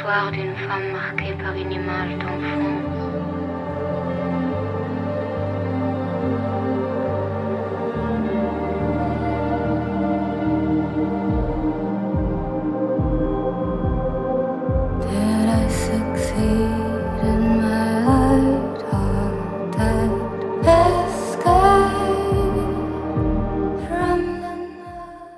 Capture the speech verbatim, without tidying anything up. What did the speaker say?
L'histoire d'une femme marquée par une image d'enfant.